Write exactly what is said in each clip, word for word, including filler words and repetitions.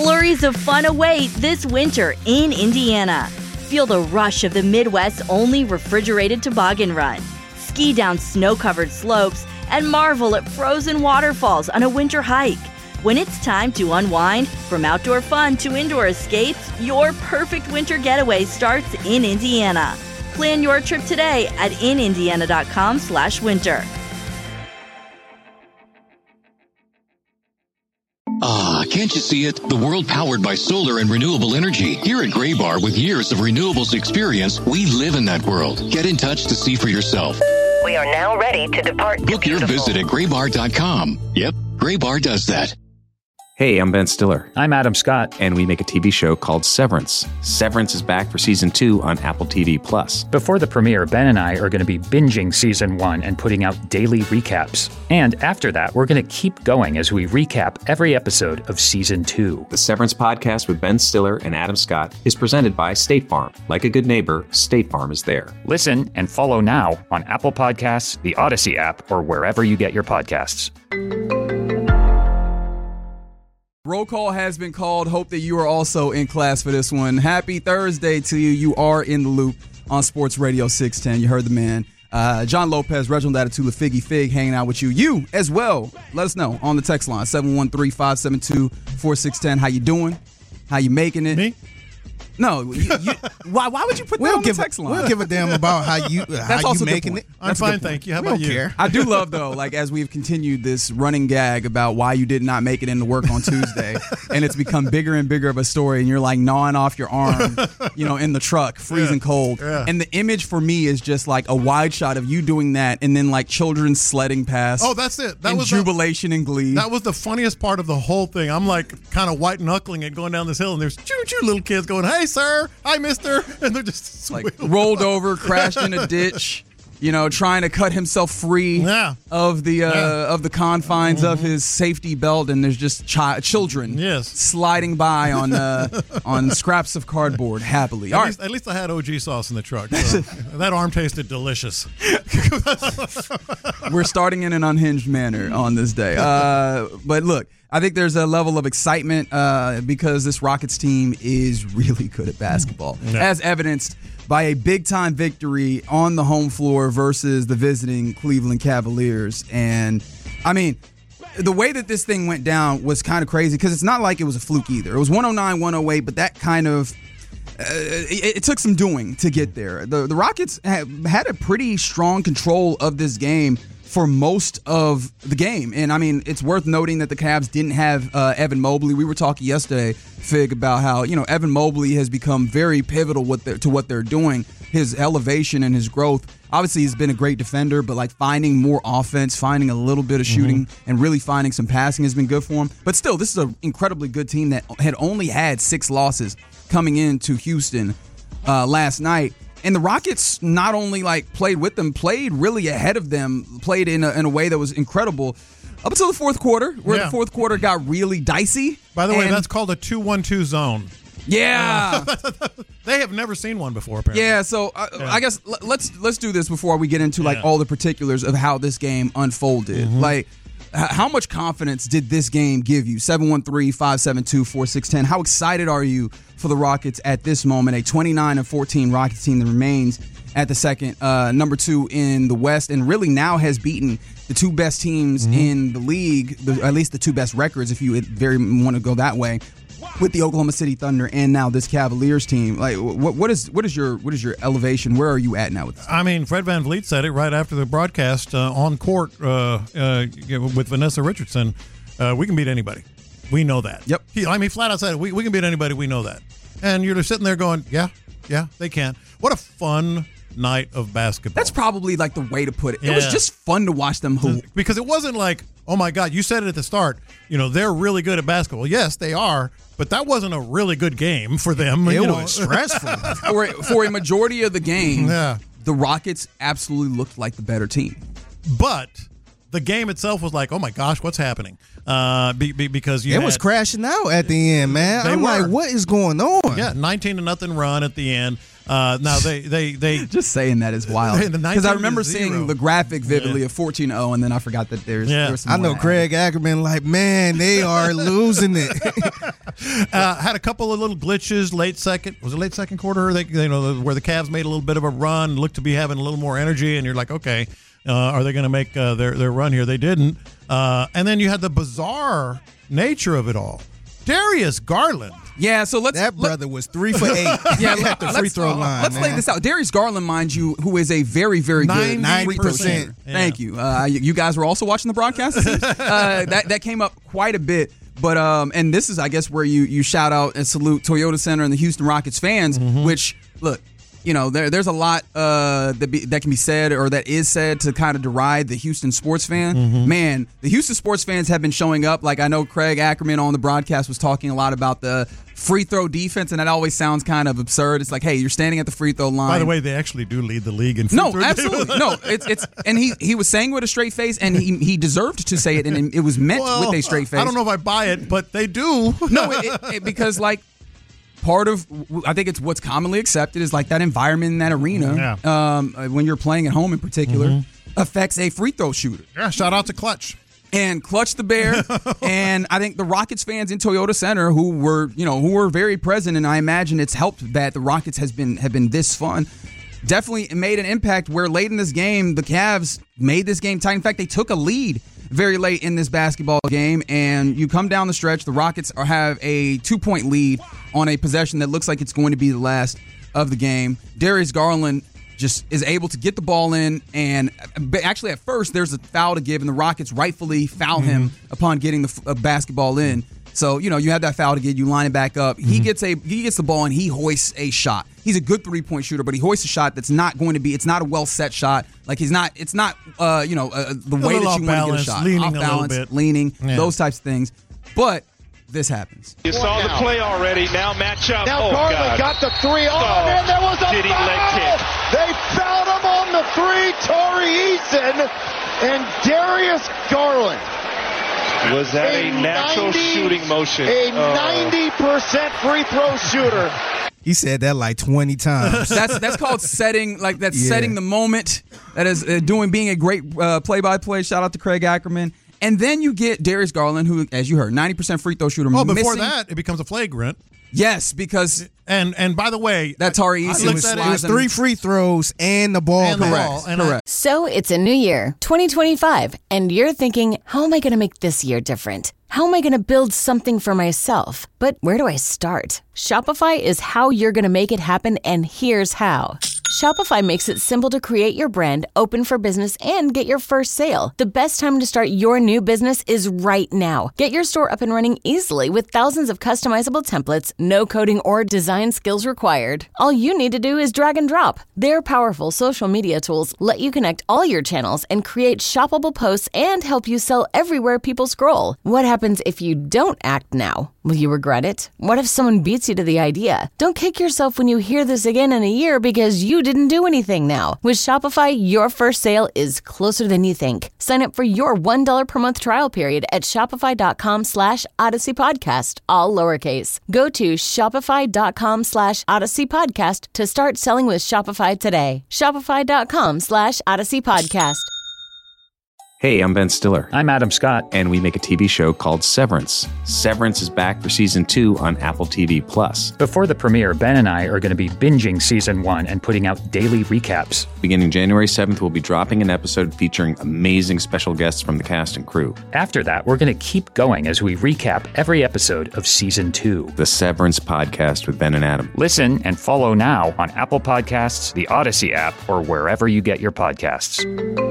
Flurries of fun await this winter in Indiana. Feel the rush of the Midwest's only refrigerated toboggan run. Ski down snow-covered slopes and marvel at frozen waterfalls on a winter hike. When it's time to unwind, from outdoor fun to indoor escapes, your perfect winter getaway starts in Indiana. Plan your trip today at in indiana dot com slash winter. Ah, can't you see it? The world powered by solar and renewable energy. Here at Graybar, with years of renewables experience, we live in that world. Get in touch to see for yourself. We are now ready to depart. Book your visit at graybar dot com. Yep, Graybar does that. Hey, I'm Ben Stiller. I'm Adam Scott. And we make a T V show called Severance. Severance is back for season two on Apple T V Plus. Before the premiere, Ben and I are going to be binging season one and putting out daily recaps. And after that, we're going to keep going as we recap every episode of season two. The Severance podcast with Ben Stiller and Adam Scott is presented by State Farm. Like a good neighbor, State Farm is there. Listen and follow now on Apple Podcasts, the Odyssey app, or wherever you get your podcasts. Roll call has been called. Hope that you are also in class for this one. Happy Thursday to you. You are in the loop on Sports Radio six ten. You heard the man. Uh, John Lopez, Reginald Atatula, Figgy Fig hanging out with you. You as well. Let us know on the text line, seven one three, five seven two, four six one zero. How you doing? How you making it? Me? No. You, you, why Why would you put that we'll on give, the text line? We'll give a damn about how you That's how also you a good making point. it. I'm That's fine, thank you. How we about don't you? Care. I do love, though, like as we've continued this running gag about why you did not make it into work on Tuesday, and it's become bigger and bigger of a story, and you're like gnawing off your arm, you know, in the truck, freezing Yeah. cold. Yeah. And the image for me is just like a wide shot of you doing that, and then like children sledding past. Oh, that's it. That and was jubilation the, and glee. That was the funniest part of the whole thing. I'm like kind of white knuckling it going down this hill, and there's choo choo little kids going, "Hey, sir, hi, mister," and they're just like rolled over, crashed in a ditch, you know, trying to cut himself free yeah. of the uh, yeah. of the confines mm-hmm. of his safety belt, and there's just chi- children yes. sliding by on uh, on scraps of cardboard happily. At, All least, right. at least I had O G sauce in the truck. So that arm tasted delicious. We're starting in an unhinged manner on this day. Uh, but look, I think there's a level of excitement uh, because this Rockets team is really good at basketball, yeah. as evidenced by a big-time victory on the home floor versus the visiting Cleveland Cavaliers. And, I mean, the way that this thing went down was kind of crazy because it's not like it was a fluke either. It was one oh nine one oh eight, but that kind of uh, it, it took some doing to get there. The, the Rockets had, had a pretty strong control of this game for most of the game. And, I mean, it's worth noting that the Cavs didn't have uh, Evan Mobley. We were talking yesterday, Fig, about how, you know, Evan Mobley has become very pivotal with their, to what they're doing, his elevation and his growth. Obviously, he's been a great defender, but, like, finding more offense, finding a little bit of shooting, mm-hmm. and really finding some passing has been good for him. But still, this is an incredibly good team that had only had six losses coming into Houston uh, last night. And the Rockets not only like played with them, played really ahead of them, played in a, in a way that was incredible up until the fourth quarter, where yeah. the fourth quarter got really dicey. By the way, and, that's called a two one two zone. Yeah. Uh, they have never seen one before, apparently. Yeah, so uh, yeah. I guess l- let's let's do this before we get into like yeah. all the particulars of how this game unfolded. Mm-hmm. Like, h- how much confidence did this game give you? seven one three, five seven two, four six one zero. How excited are you for the Rockets at this moment? A twenty-nine and fourteen Rockets team that remains at the second, uh, number two in the West, and really now has beaten the two best teams mm-hmm. in the league, the, at least the two best records, if you very want to go that way, with the Oklahoma City Thunder and now this Cavaliers team. Like, what what is what is your what is your elevation? Where are you at now with this? I mean, Fred VanVleet said it right after the broadcast uh, on court uh, uh, with Vanessa Richardson. Uh, we can beat anybody. We know that. Yep. He, I mean, flat out said it. We, we can beat anybody. We know that. And you're just sitting there going, yeah, yeah, they can. What a fun night of basketball. That's probably like the way to put it. Yeah. It was just fun to watch them hoop. Because it wasn't like, oh my God, you said it at the start, you know, they're really good at basketball. Yes, they are, but that wasn't a really good game for them. It you know. was stressful. for, a, for a majority of the game, yeah. the Rockets absolutely looked like the better team. But the game itself was like, oh my gosh, what's happening? Uh, be, be, because you it had, was crashing out at the end, man. They I'm were. like, what is going on? Yeah, nineteen to nothing run at the end. Uh, now they they they just saying that is wild because I remember seeing the graphic vividly yeah. of fourteen oh, and then I forgot that there's. Yeah. there's some I know Craig Ackerman like, man, they are losing it. uh, had a couple of little glitches late second. Was it late second quarter? They, you know, where the Cavs made a little bit of a run, looked to be having a little more energy, and you're like, okay, uh, are they going to make uh, their their run here? They didn't. Uh, and then you had the bizarre nature of it all. Darius Garland. Yeah, so let's. That brother let, was three for eight. Yeah, at the free throw line. Let's man. lay this out. Darius Garland, mind you, who is a very, very good ninety free throw shooter. Yeah. Thank you. Uh, you guys were also watching the broadcast. uh, that that came up quite a bit. But um, and this is, I guess, where you you shout out and salute Toyota Center and the Houston Rockets fans. Mm-hmm. Which look. You know, there, there's a lot uh, that, be, that can be said or that is said to kind of deride the Houston sports fan. Mm-hmm. Man, the Houston sports fans have been showing up. Like I know Craig Ackerman on the broadcast was talking a lot about the free throw defense, and that always sounds kind of absurd. It's like, hey, you're standing at the free throw line. By the way, they actually do lead the league in free no, throw absolutely. no, it's it's and he he was saying with a straight face, and he he deserved to say it, and it was meant well, with a straight face. I don't know if I buy it, but they do. No, it, it, it, because like. Part of, I think it's what's commonly accepted is like that environment in that arena, yeah. um, when you're playing at home in particular, mm-hmm. affects a free throw shooter. Yeah, shout out to Clutch. And Clutch the Bear, and I think the Rockets fans in Toyota Center who were, you know, who were very present, and I imagine it's helped that the Rockets has been have been this fun. Definitely made an impact where late in this game, the Cavs made this game tight. In fact, they took a lead very late in this basketball game, and you come down the stretch, the Rockets are, have a two-point lead on a possession that looks like it's going to be the last of the game. Darius Garland just is able to get the ball in, and actually at first there's a foul to give, and the Rockets rightfully foul mm-hmm. him upon getting the uh, basketball in. So, you know, you have that foul to get, you line it back up. Mm-hmm. He gets a he gets the ball and he hoists a shot. He's a good three-point shooter, but he hoists a shot that's not going to be, it's not a well-set shot. Like he's not, it's not, uh, you know, uh, the way that you want to get a shot. Leaning off balance, a little bit. leaning, yeah. those types of things. But this happens. You saw the play already. Now match up. Now oh, Garland God. got the three. Oh, oh man, there was a did he foul. leg kick? They fouled him on the three. Torrey Eason and Darius Garland. Was that a, a natural ninety, shooting motion? A oh. ninety percent free throw shooter. He said that like twenty times. That's that's called setting, like that's yeah. setting the moment. That is uh, doing being a great uh, play-by-play. Shout out to Craig Ackerman. And then you get Darius Garland, who, as you heard, ninety percent free throw shooter. Oh, before missing. that, it becomes a flagrant. Yes, because and and by the way, that's Torrey Eason. It was, it was three free throws and the ball. And the correct. ball, and correct. So it's a new year, twenty twenty-five, and you're thinking, how am I going to make this year different? How am I going to build something for myself? But where do I start? Shopify is how you're going to make it happen, and here's how. Shopify makes it simple to create your brand, open for business, and get your first sale. The best time to start your new business is right now. Get your store up and running easily with thousands of customizable templates, no coding or design skills required. All you need to do is drag and drop. Their powerful social media tools let you connect all your channels and create shoppable posts and help you sell everywhere people scroll. What happens if you don't act now? Will you regret it? What if someone beats you to the idea? Don't kick yourself when you hear this again in a year because you didn't do anything now. With Shopify, your first sale is closer than you think. Sign up for your one dollar per month trial period at shopify.com slash Odyssey Podcast, all lowercase. Go to shopify.com slash Odyssey Podcast to start selling with Shopify today. Shopify.com slash Odyssey Podcast. Hey, I'm Ben Stiller. I'm Adam Scott. And we make a T V show called Severance. Severance is back for season two on Apple T V Plus. Before the premiere, Ben and I are going to be binging season one and putting out daily recaps. Beginning January seventh, we'll be dropping an episode featuring amazing special guests from the cast and crew. After that, we're going to keep going as we recap every episode of season two. The Severance Podcast with Ben and Adam. Listen and follow now on Apple Podcasts, the Odyssey app, or wherever you get your podcasts.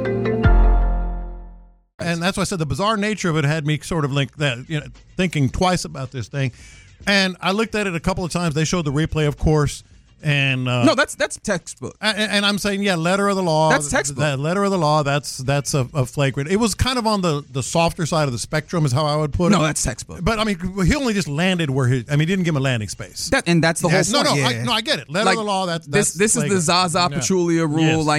And that's why I said the bizarre nature of it had me sort of like that, you know, thinking twice about this thing. And I looked at it a couple of times. They showed the replay, of course. And uh, no, that's that's textbook. And, and I'm saying, yeah, letter of the law. That's textbook. That letter of the law. That's that's a, a flagrant. It was kind of on the, the softer side of the spectrum, is how I would put it. No, that's textbook. But I mean, he only just landed where he. I mean, he didn't give him a landing space. That, and that's the yes, whole no, point. No, yeah. I, no, I get it. Letter like, of the law. That's, this. that's This is the Zaza Pachulia rule. Yes, like, yes. and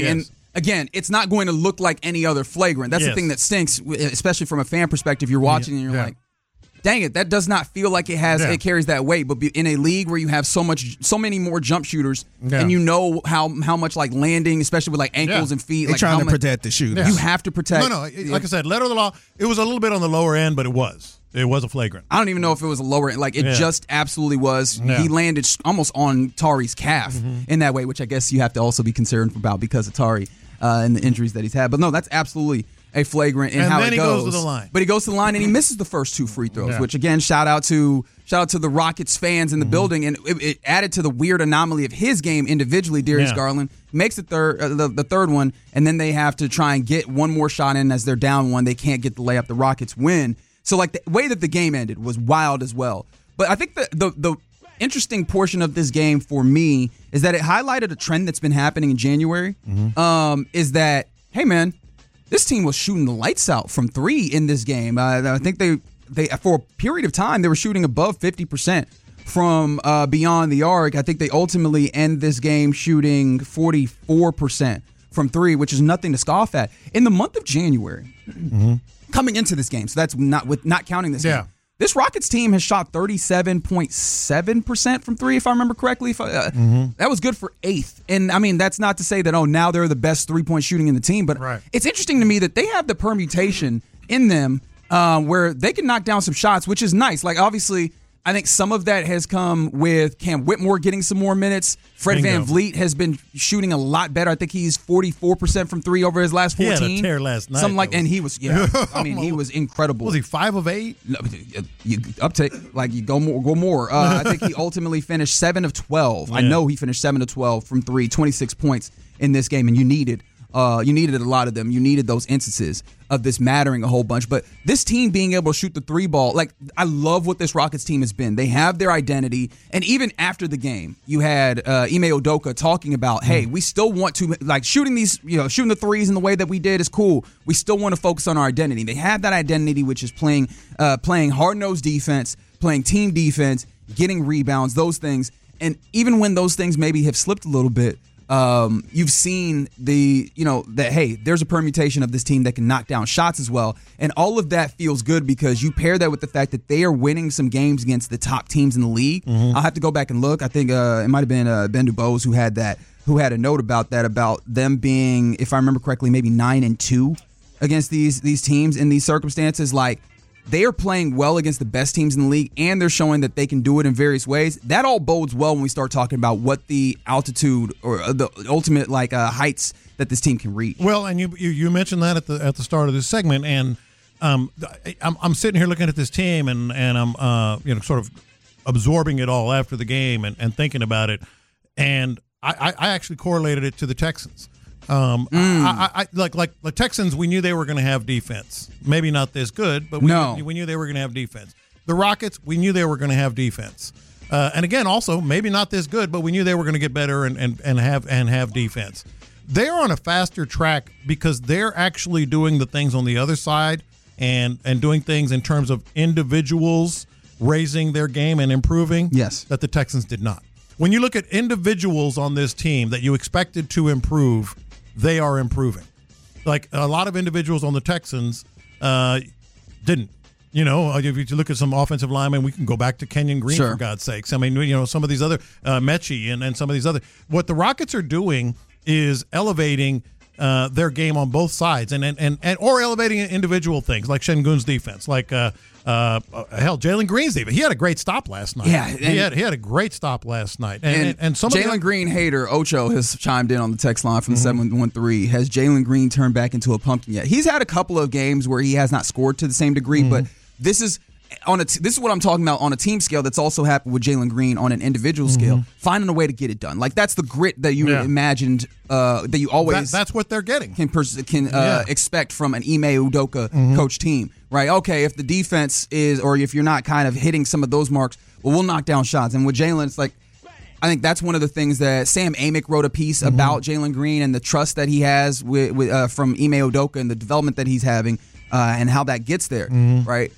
again, it's not going to look like any other flagrant. That's Yes. the thing that stinks, especially from a fan perspective. You're watching and you're Yeah. like, dang it, that does not feel like it has Yeah. it carries that weight. But be- in a league where you have so much, so many more jump shooters, Yeah. and you know how how much like landing, especially with like ankles Yeah. and feet, They're like trying how to much, protect the shooters. You have to protect. No, no. it- Like I said, letter of the law. It was a little bit on the lower end, but it was. It was a flagrant. I don't even know if it was a lower, like it Yeah. just absolutely was. Yeah. He landed sh- almost on Tari's calf in that way, which I guess you have to also be concerned about because of Tari uh, and the injuries that he's had. But no, that's absolutely a flagrant in And how then it he goes. goes to the line. But he goes to the line and he misses the first two free throws, Yeah. which again, shout out to shout out to the Rockets fans in the Mm-hmm. building, and it, it added to the weird anomaly of his game individually. Darius Yeah. Garland makes the third uh, the, the third one, and then they have to try and get one more shot in as they're down one. They can't get the layup. The Rockets win. So like the way that the game ended was wild as well. But I think the the the interesting portion of this game for me is that it highlighted a trend that's been happening in January. Um, is that hey man, this team was shooting the lights out from three in this game. Uh, I think they they for a period of time they were shooting above fifty percent from uh, beyond the arc. I think they ultimately end this game shooting forty-four percent from three, which is nothing to scoff at. In the month of January, coming into this game, so that's not with not counting this Yeah. game. This Rockets team has shot thirty-seven point seven percent from three, if I remember correctly. If I, uh, That was good for eighth. And, I mean, that's not to say that, oh, now they're the best three-point shooting in the team. But Right. it's interesting to me that they have the permutation in them uh, where they can knock down some shots, which is nice. Like, obviously, I think some of that has come with Cam Whitmore getting some more minutes. Fred Bingo. Van Vliet has been shooting a lot better. I think he's forty-four percent from three over his last He had fourteen. a tear last night, Something like, though. and he was, yeah. I mean, he was incredible. Was he five of eight? No, you, you uptake like you go more, go more. Uh, I think he ultimately finished seven of twelve. I Yeah. know he finished seven of twelve from three, twenty-six points in this game, and you needed, uh, you needed a lot of them. You needed those instances of this mattering a whole bunch. But this team being able to shoot the three ball, like I love what this Rockets team has been. They have their identity, and even after the game, you had uh, Ime Udoka talking about, hey, we still want to like shooting these, you know, shooting the threes in the way that we did is cool. We still want to focus on our identity. They have that identity, which is playing, uh, playing hard nosed defense, playing team defense, getting rebounds, those things. And even when those things maybe have slipped a little bit, um, you've seen the, you know, that, hey, there's a permutation of this team that can knock down shots as well. And all of that feels good because you pair that with the fact that they are winning some games against the top teams in the league. Mm-hmm. I'll have to go back and look. I think uh, it might have been uh, Ben Dubose who had that, who had a note about that, about them being, if I remember correctly, maybe nine and two against these these teams in these circumstances. Like, they are playing well against the best teams in the league, and they're showing that they can do it in various ways. That all bodes well when we start talking about what the altitude or the ultimate like uh, heights that this team can reach. Well, and you, you you mentioned that at the at the start of this segment, and um, I'm I'm sitting here looking at this team, and and I'm uh you know sort of absorbing it all after the game and, and thinking about it, and I, I actually correlated it to the Texans. Um, Mm. I, I, I like like the Texans. We knew they were going to have defense. Maybe not this good, but we, No. knew, we knew they were going to have defense. The Rockets, we knew they were going to have defense. Uh, and again, also maybe not this good, but we knew they were going to get better and, and, and have and have defense. They're on a faster track because they're actually doing the things on the other side and and doing things in terms of individuals raising their game and improving. Yes. That the Texans did not. When you look at individuals on this team that you expected to improve, they are improving. Like a lot of individuals on the Texans uh, didn't. You know, if you look at some offensive linemen, we can go back to Kenyon Green, Sure. for God's sakes. I mean, you know, some of these other, uh, Mechie and, and some of these other. What the Rockets are doing is elevating uh, their game on both sides and, and, and, and or elevating individual things like Şengün's defense, like, uh, uh, hell, Jalen Green's defense. He had a great stop last night. Yeah, he and- had he had a great stop last night. And, And, and, and some of the- Jalen Green hater Ocho has chimed in on the text line from the seven one three. Has Jalen Green turned back into a pumpkin yet? He's had a couple of games where he has not scored to the same degree, but this is on a t- this is what I'm talking about on a team scale. That's also happened with Jalen Green on an individual scale. Finding a way to get it done, like that's the grit that you Yeah. imagined, uh, that you that, always that's what they're getting. can pers- can uh, Yeah. expect from an Ime Udoka coach team, right? Okay, if the defense is, or if you're not kind of hitting some of those marks, well, we'll knock down shots. And with Jalen, it's like, I think that's one of the things that Sam Amick wrote a piece about Jalen Green and the trust that he has with, with uh, from Ime Udoka and the development that he's having uh, and how that gets there, right?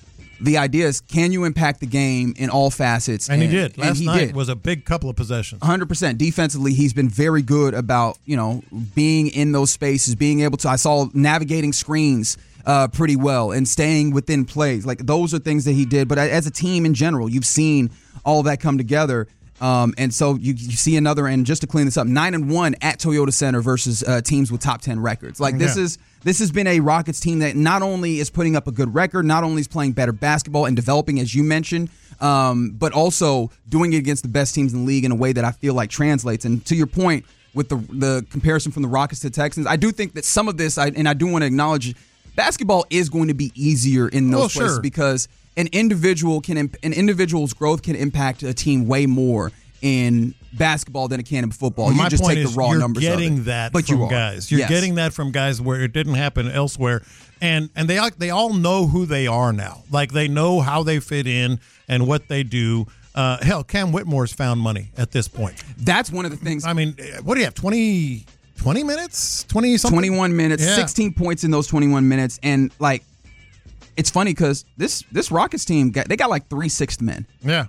The idea is, can you impact the game in all facets? And, and he did. Last and he night did. was a big couple of possessions. one hundred percent. Defensively, he's been very good about, you know, being in those spaces, being able to, I saw navigating screens uh, pretty well and staying within plays. Like, those are things that he did. But as a team in general, you've seen all that come together. Um, and so you, you see another, and just to clean this up, nine and one at Toyota Center versus uh, teams with top ten records. Like, this Yeah. is this has been a Rockets team that not only is putting up a good record, not only is playing better basketball and developing, as you mentioned, um, but also doing it against the best teams in the league in a way that I feel like translates. And to your point with the the comparison from the Rockets to Texans, I do think that some of this, I, and I do want to acknowledge, basketball is going to be easier in those Oh, places sure. because an individual can an individual's growth can impact a team way more in basketball than it can in football. My you just point take is the raw you're numbers getting of it. that but from you are. guys. You're Yes. getting that from guys where it didn't happen elsewhere, and and they all- they all know who they are now. Like, they know how they fit in and what they do. Uh, hell, Cam Whitmore's found money at this point. That's one of the things. I mean, what do you have? twenty, twenty minutes, twenty something, twenty-one minutes, Yeah. sixteen points in those twenty-one minutes, and like, it's funny because this this Rockets team got, they got like three sixth men. Yeah.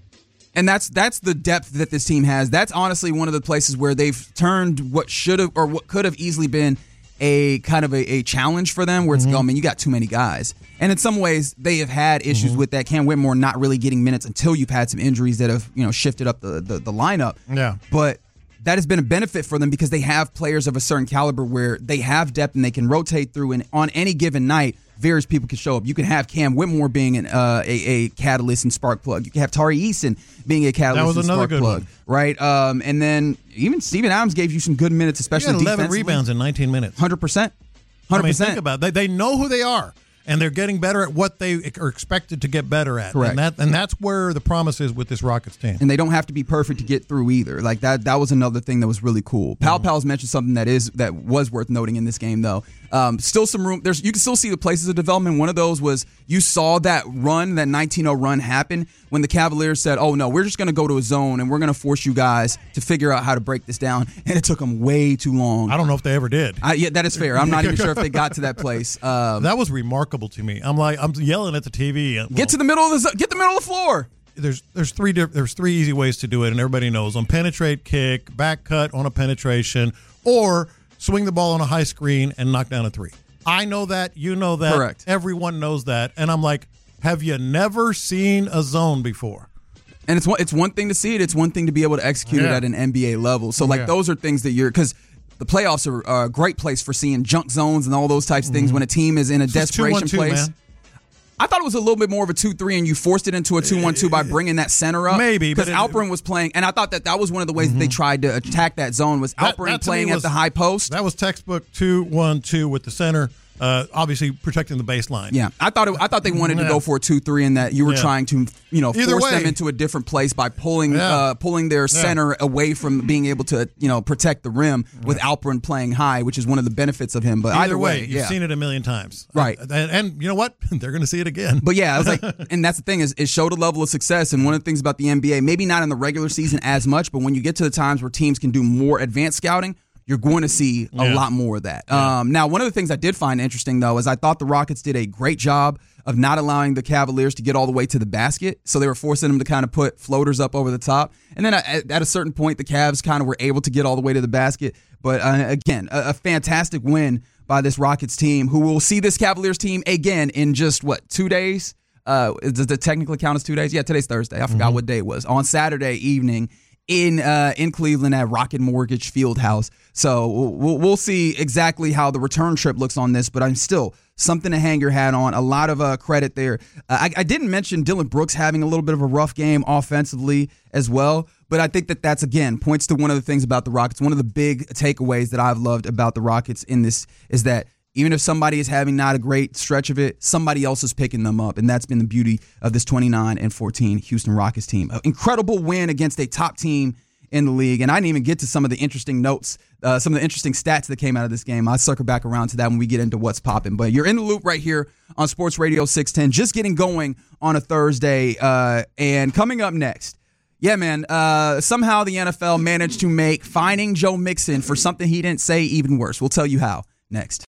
And that's that's the depth that this team has. That's honestly one of the places where they've turned what should have or what could have easily been a kind of a, a challenge for them, where it's, Mm-hmm. oh, I mean, you got too many guys. And in some ways, they have had issues Mm-hmm. with that. Cam Whitmore not really getting minutes until you've had some injuries that have, you know, shifted up the, the, the lineup. Yeah. But that has been a benefit for them because they have players of a certain caliber where they have depth and they can rotate through. And on any given night, various people can show up. You can have Cam Whitmore being an, uh, a, a catalyst and spark plug. You can have Tari Eason being a catalyst That was and another spark good plug. one. Right? Um, and then even Steven Adams gave you some good minutes, He especially had eleven defensively. rebounds in nineteen minutes. one hundred percent. I one hundred mean, percent. think about it. They, they know who they are, and they're getting better at what they are expected to get better at. Correct. And, that, and that's where the promise is with this Rockets team. And they don't have to be perfect to get through either. Like that that was another thing that was really cool. Pal Mm-hmm. Pal's mentioned something that is that was worth noting in this game though. Um, still some room there's you can still see the places of development. One of those was you saw that run, that nineteen oh run happen when the Cavaliers said, "Oh no, we're just going to go to a zone and we're going to force you guys to figure out how to break this down." And it took them way too long. I don't know if they ever did. I, yeah, that is fair. I'm not even sure if they got to that place. Um, That was remarkable to me. I'm like, I'm yelling at the T V. Well, get to the middle of the zo- get the middle of the floor. There's there's three diff- there's three easy ways to do it, and everybody knows them: penetrate, kick, back cut on a penetration, or swing the ball on a high screen and knock down a three. I know that. You know that. Correct. Everyone knows that. And I'm like, have you never seen a zone before? And it's one, it's one thing to see it. It's one thing to be able to execute it Yeah. at an N B A level. So, like, Yeah. those are things that you're – because the playoffs are, are a great place for seeing junk zones and all those types of things when a team is in a It's just two, one, desperation two, place. man. I thought it was a little bit more of a two three, and you forced it into a two one two by bringing that center up. Maybe, but Because it- Alperin was playing – and I thought that that was one of the ways that they tried to attack that zone was That- Alperin that to me playing was- at the high post. That was textbook two one two with the center, uh, obviously protecting the baseline. Yeah, I thought it, I thought they wanted to Yeah. go for a two three, and that you were Yeah. trying to, you know, Either force way. them into a different place by pulling Yeah. uh, pulling their Yeah. center away from being able to, you know, protect the rim with Alperin playing high, which is one of the benefits of him. But Either, either, way, way, you've yeah. seen it a million times. Right. And, and you know what? They're going to see it again. But yeah, I was like, and that's the thing is, it showed a level of success. And one of the things about the N B A, maybe not in the regular season as much, but when you get to the times where teams can do more advanced scouting, you're going to see a Yeah. lot more of that. Um, now, one of the things I did find interesting, though, is I thought the Rockets did a great job of not allowing the Cavaliers to get all the way to the basket. So they were forcing them to kind of put floaters up over the top. And then at, at a certain point, the Cavs kind of were able to get all the way to the basket. But uh, again, a, a fantastic win by this Rockets team, who will see this Cavaliers team again in just, what, two days? Uh, does the technically count as two days? Yeah, today's Thursday. I forgot Mm-hmm. what day it was. On Saturday evening in uh, in Cleveland at Rocket Mortgage Fieldhouse. So we'll, we'll see exactly how the return trip looks on this, but I'm still something to hang your hat on. A lot of uh, credit there. Uh, I, I didn't mention Dylan Brooks having a little bit of a rough game offensively as well, but I think that that's, again, points to one of the things about the Rockets. One of the big takeaways that I've loved about the Rockets in this is that even if somebody is having not a great stretch of it, somebody else is picking them up. And that's been the beauty of this twenty-nine and fourteen Houston Rockets team. An incredible win against a top team in the league. And I didn't even get to some of the interesting notes, uh, some of the interesting stats that came out of this game. I'll circle back around to that when we get into what's popping. But you're in the loop right here on Sports Radio six ten, just getting going on a Thursday. Uh, and coming up next, yeah, man, uh, somehow the N F L managed to make fining Joe Mixon for something he didn't say even worse. We'll tell you how next.